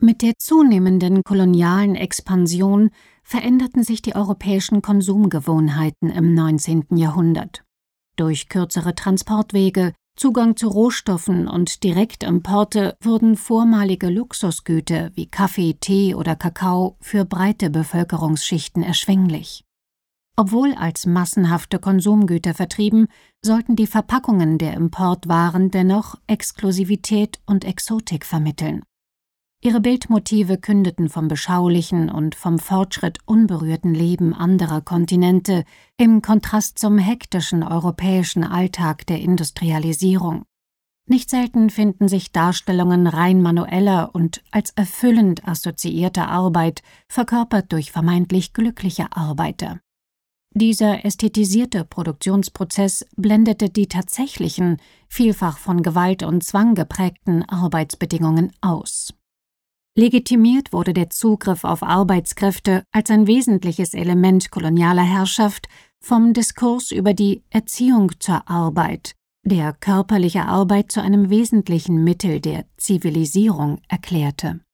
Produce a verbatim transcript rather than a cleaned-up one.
Mit der zunehmenden kolonialen Expansion veränderten sich die europäischen Konsumgewohnheiten im neunzehnten Jahrhundert. Durch kürzere Transportwege, Zugang zu Rohstoffen und Direktimporte wurden vormalige Luxusgüter wie Kaffee, Tee oder Kakao für breite Bevölkerungsschichten erschwinglich. Obwohl als massenhafte Konsumgüter vertrieben, sollten die Verpackungen der Importwaren dennoch Exklusivität und Exotik vermitteln. Ihre Bildmotive kündeten vom beschaulichen und vom Fortschritt unberührten Leben anderer Kontinente im Kontrast zum hektischen europäischen Alltag der Industrialisierung. Nicht selten finden sich Darstellungen rein manueller und als erfüllend assoziierter Arbeit, verkörpert durch vermeintlich glückliche Arbeiter. Dieser ästhetisierte Produktionsprozess blendete die tatsächlichen, vielfach von Gewalt und Zwang geprägten Arbeitsbedingungen aus. Legitimiert wurde der Zugriff auf Arbeitskräfte als ein wesentliches Element kolonialer Herrschaft vom Diskurs über die Erziehung zur Arbeit, der körperliche Arbeit zu einem wesentlichen Mittel der Zivilisierung erklärte.